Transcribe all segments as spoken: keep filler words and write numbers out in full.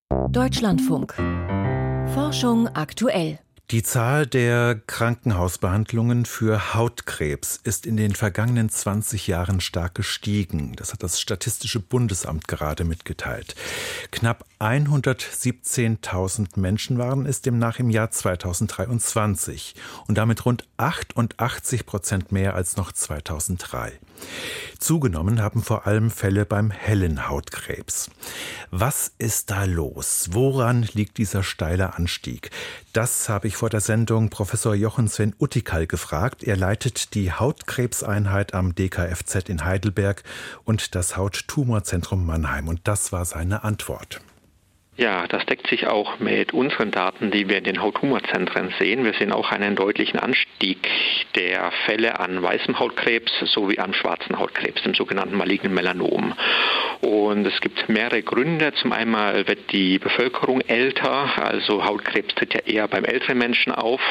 Deutschlandfunk. Forschung aktuell. Die Zahl der Krankenhausbehandlungen für Hautkrebs ist in den vergangenen zwanzig Jahren stark gestiegen. Das hat das Statistische Bundesamt gerade mitgeteilt. Knapp hundertsiebzehntausend Menschen waren es demnach im Jahr zweitausenddreiundzwanzig und damit rund achtundachtzig Prozent mehr als noch zweitausenddrei. Zugenommen haben vor allem Fälle beim hellen Hautkrebs. Was ist da los? Woran liegt dieser steile Anstieg? Das habe ich vor der Sendung Professor Jochen Sven Uttikal gefragt. Er leitet die Hautkrebseinheit am D K F Z in Heidelberg und das Hauttumorzentrum Mannheim. Und das war seine Antwort. Ja, das deckt sich auch mit unseren Daten, die wir in den Hauttumorzentren sehen. Wir sehen auch einen deutlichen Anstieg der Fälle an weißem Hautkrebs sowie an schwarzen Hautkrebs, dem sogenannten malignen Melanom. Und es gibt mehrere Gründe. Zum einen wird die Bevölkerung älter, also Hautkrebs tritt ja eher beim älteren Menschen auf.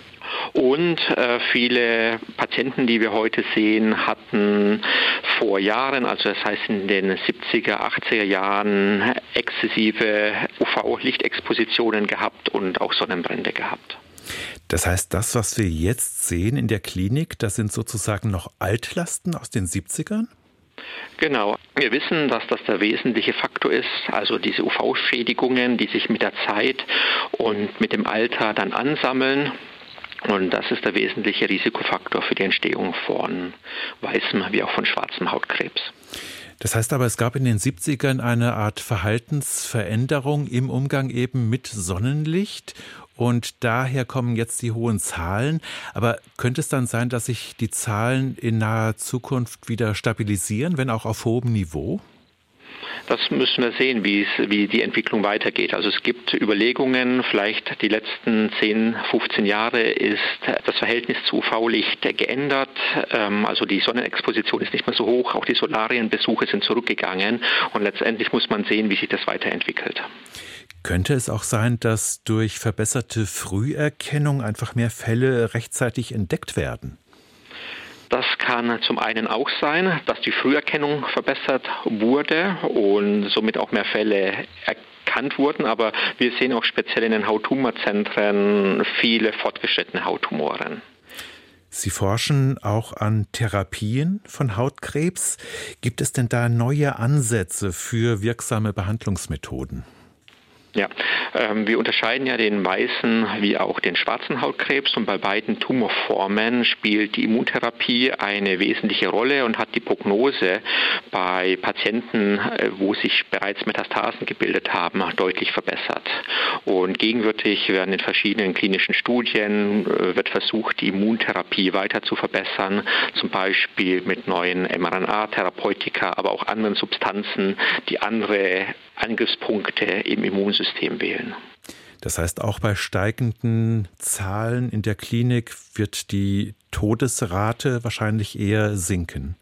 Und äh, viele Patienten, die wir heute sehen, hatten vor Jahren, also das heißt in den siebziger, achtziger Jahren, exzessive U V-Lichtexpositionen gehabt und auch Sonnenbrände gehabt. Das heißt, das, was wir jetzt sehen in der Klinik, das sind sozusagen noch Altlasten aus den siebzigern? Genau. Wir wissen, dass das der wesentliche Faktor ist, also diese U V-Schädigungen, die sich mit der Zeit und mit dem Alter dann ansammeln. Und das ist der wesentliche Risikofaktor für die Entstehung von weißem wie auch von schwarzem Hautkrebs. Das heißt aber, es gab in den siebzigern eine Art Verhaltensveränderung im Umgang eben mit Sonnenlicht und daher kommen jetzt die hohen Zahlen. Aber könnte es dann sein, dass sich die Zahlen in naher Zukunft wieder stabilisieren, wenn auch auf hohem Niveau? Das müssen wir sehen, wie es, wie die Entwicklung weitergeht. Also es gibt Überlegungen, vielleicht die letzten zehn, fünfzehn Jahre ist das Verhältnis zu U V-Licht geändert. Also die Sonnenexposition ist nicht mehr so hoch, auch die Solarienbesuche sind zurückgegangen und letztendlich muss man sehen, wie sich das weiterentwickelt. Könnte es auch sein, dass durch verbesserte Früherkennung einfach mehr Fälle rechtzeitig entdeckt werden? Das kann zum einen auch sein, dass die Früherkennung verbessert wurde und somit auch mehr Fälle erkannt wurden. Aber wir sehen auch speziell in den Hauttumorzentren viele fortgeschrittene Hauttumoren. Sie forschen auch an Therapien von Hautkrebs. Gibt es denn da neue Ansätze für wirksame Behandlungsmethoden? Ja, ähm, wir unterscheiden ja den weißen wie auch den schwarzen Hautkrebs und bei beiden Tumorformen spielt die Immuntherapie eine wesentliche Rolle und hat die Prognose bei Patienten, äh, wo sich bereits Metastasen gebildet haben, deutlich verbessert. Und gegenwärtig werden in verschiedenen klinischen Studien äh, wird versucht, die Immuntherapie weiter zu verbessern, zum Beispiel mit neuen mRNA-Therapeutika, aber auch anderen Substanzen, die andere Angriffspunkte im Immunsystem wählen. Das heißt, auch bei steigenden Zahlen in der Klinik wird die Todesrate wahrscheinlich eher sinken.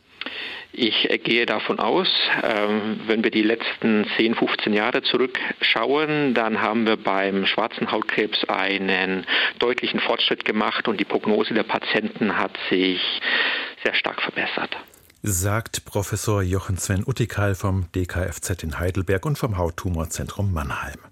Ich gehe davon aus, wenn wir die letzten zehn, fünfzehn Jahre zurückschauen, dann haben wir beim schwarzen Hautkrebs einen deutlichen Fortschritt gemacht und die Prognose der Patienten hat sich sehr stark verbessert. Sagt Professor Jochen Sven Uttikal vom D K F Z in Heidelberg und vom Hauttumorzentrum Mannheim.